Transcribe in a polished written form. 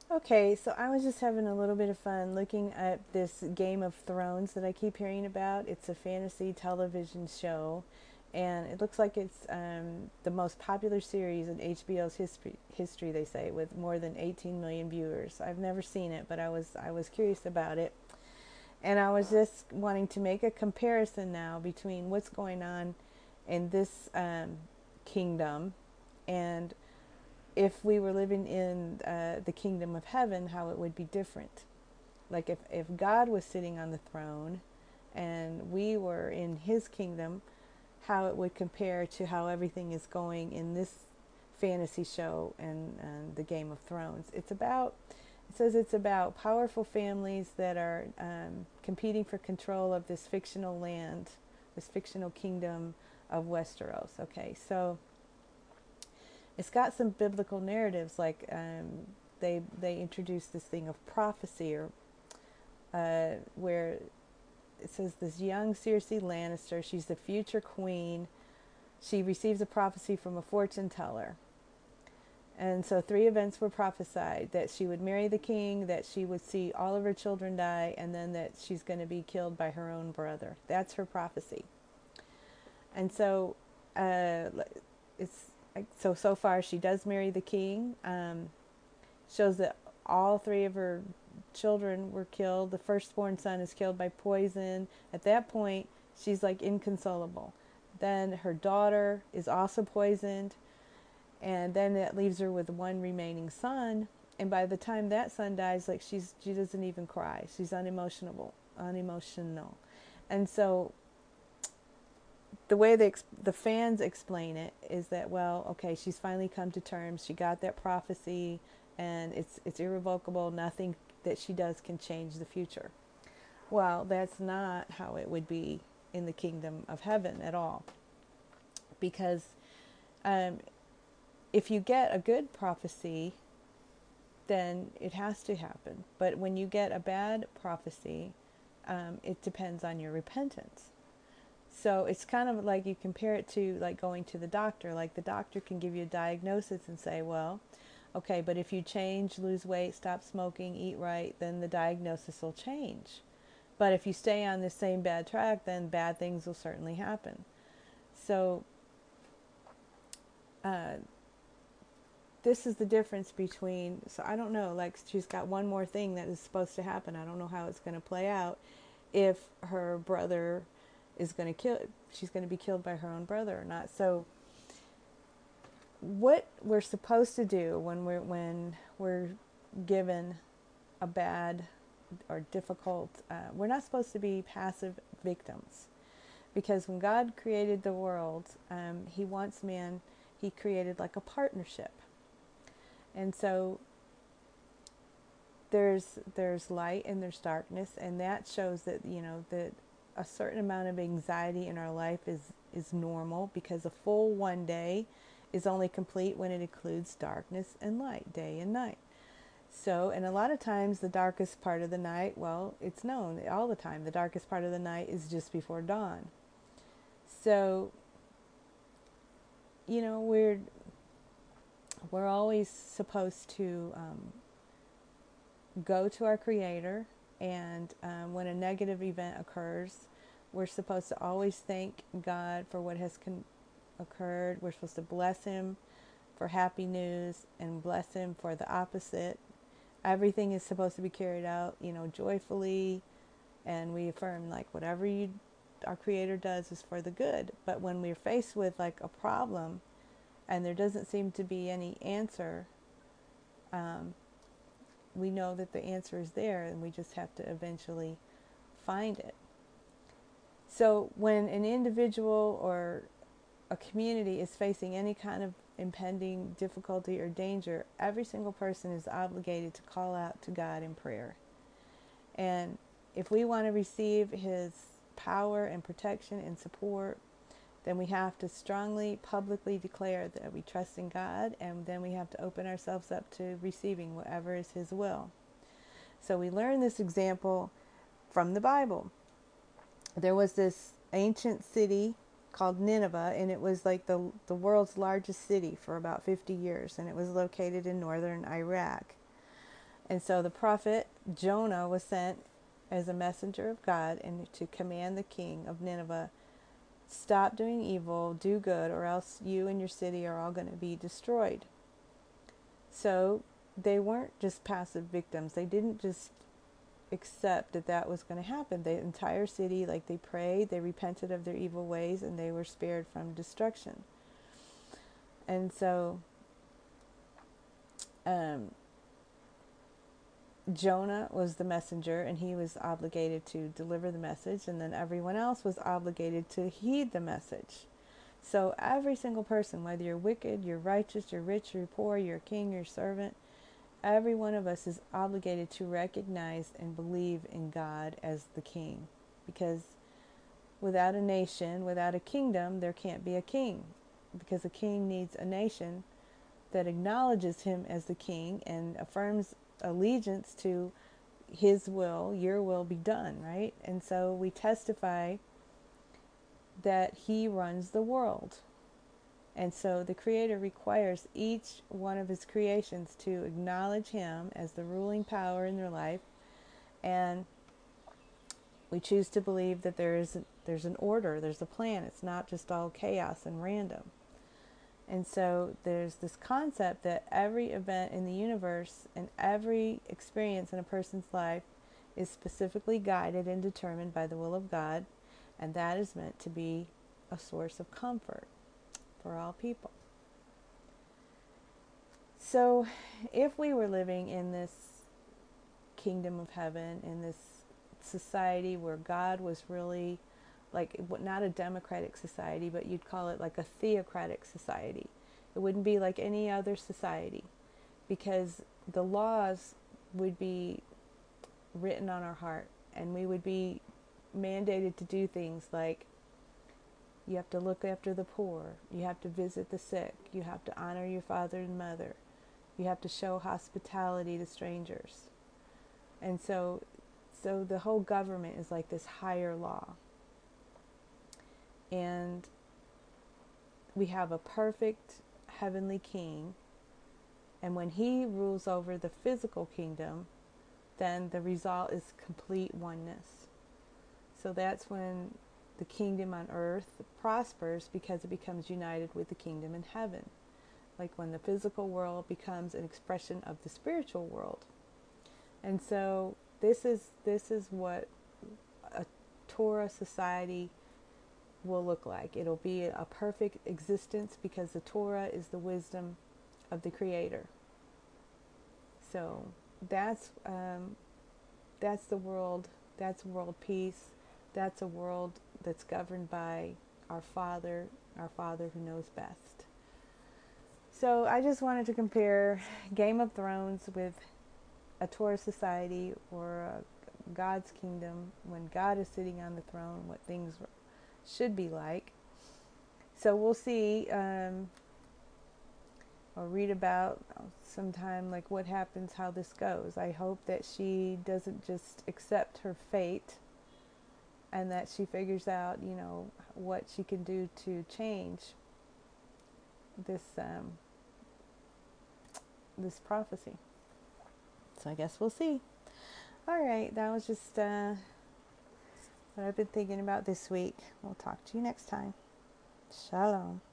Okay, so I was just having a little bit of fun looking at this Game of Thrones that I keep hearing about. It's a fantasy television show, and it looks like it's the most popular series in HBO's history. They say, with more than 18 million viewers. I've never seen it, but I was curious about it, and I was just wanting to make a comparison now between what's going on in this kingdom and if we were living in the kingdom of heaven, how it would be different. Like if God was sitting on the throne and we were in his kingdom, how it would compare to how everything is going in this fantasy show and the Game of Thrones. It says it's about powerful families that are competing for control of this fictional land, this fictional kingdom of Westeros. Okay, so it's got some biblical narratives, like they introduce this thing of prophecy, or where it says this young Cersei Lannister, she's the future queen. She receives a prophecy from a fortune teller. And so three events were prophesied: that she would marry the king, that she would see all of her children die, and then that she's going to be killed by her own brother. That's her prophecy. And so uh, it's so far she does marry the king. Shows that all three of her children were killed. The firstborn son is killed by poison. At that point, she's like inconsolable. Then her daughter is also poisoned, and then that leaves her with one remaining son. And by the time that son dies, like she doesn't even cry. She's unemotional. And so the way the fans explain it is that, well, okay, she's finally come to terms. She got that prophecy, and it's irrevocable. Nothing that she does can change the future. Well, that's not how it would be in the kingdom of heaven at all, because um, if you get a good prophecy, then it has to happen. But when you get a bad prophecy, it depends on your repentance. So it's kind of like, you compare it to like going to the doctor. Like the doctor can give you a diagnosis and say, well, okay, but if you change, lose weight, stop smoking, eat right, then the diagnosis will change. But if you stay on the same bad track, then bad things will certainly happen. So uh, this is the difference between, so I don't know, like she's got one more thing that is supposed to happen. I don't know how it's going to play out if her brother is going to kill, she's going to be killed by her own brother or not. So what we're supposed to do when we're given a bad or difficult, we're not supposed to be passive victims, because when God created the world, he wants man, he created like a partnership. And so there's light and there's darkness, and that shows that, that a certain amount of anxiety in our life is normal, because a full one day is only complete when it includes darkness and light, day and night. So, and a lot of times the darkest part of the night, well, it's known all the time, the darkest part of the night is just before dawn. So, we're always supposed to go to our Creator, and when a negative event occurs, we're supposed to always thank God for what has occurred. We're supposed to bless Him for happy news and bless Him for the opposite. Everything is supposed to be carried out, joyfully, and we affirm like whatever our Creator does is for the good. But when we're faced with like a problem and there doesn't seem to be any answer, um, we know that the answer is there, and we just have to eventually find it. So when an individual or a community is facing any kind of impending difficulty or danger, every single person is obligated to call out to God in prayer. And if we want to receive His power and protection and support, then we have to strongly, publicly declare that we trust in God, and then we have to open ourselves up to receiving whatever is His will. So we learn this example from the Bible. There was this ancient city called Nineveh, and it was like the world's largest city for about 50 years, and it was located in northern Iraq. And so the prophet Jonah was sent as a messenger of God and to command the king of Nineveh, stop doing evil, do good, or else you and your city are all going to be destroyed. So they weren't just passive victims. They didn't just accept that that was going to happen. The entire city, like, they prayed, they repented of their evil ways, and they were spared from destruction. And so Jonah was the messenger, and he was obligated to deliver the message, and then everyone else was obligated to heed the message. So every single person, whether you're wicked, you're righteous, you're rich, you're poor, you're a king, you're a servant, every one of us is obligated to recognize and believe in God as the king. Because without a nation, without a kingdom, there can't be a king. Because a king needs a nation that acknowledges him as the king and affirms allegiance to his will, your will be done, right? And so we testify that he runs the world. And so the Creator requires each one of his creations to acknowledge him as the ruling power in their life. And we choose to believe that there's an order, there's a plan. It's not just all chaos and random. And so there's this concept that every event in the universe and every experience in a person's life is specifically guided and determined by the will of God, and that is meant to be a source of comfort for all people. So if we were living in this kingdom of heaven, in this society where God was really like, not a democratic society, but you'd call it like a theocratic society. It wouldn't be like any other society, because the laws would be written on our heart, and we would be mandated to do things like, you have to look after the poor, you have to visit the sick, you have to honor your father and mother, you have to show hospitality to strangers. And so the whole government is like this higher law. And we have a perfect heavenly king, and when he rules over the physical kingdom, then the result is complete oneness. So that's when the kingdom on earth prospers, because it becomes united with the kingdom in heaven. Like when the physical world becomes an expression of the spiritual world. And so this is what a Torah society will look like. It'll be a perfect existence, because the Torah is the wisdom of the Creator. So that's the world. That's world peace. That's a world that's governed by our Father who knows best. So I just wanted to compare Game of Thrones with a Torah society, or God's kingdom, when God is sitting on the throne, what things should be like. So we'll see, or read about sometime, like, what happens, how this goes. I hope that she doesn't just accept her fate, and that she figures out, what she can do to change this this prophecy. So I guess we'll see. All right, that was just what I've been thinking about this week. We'll talk to you next time. Shalom.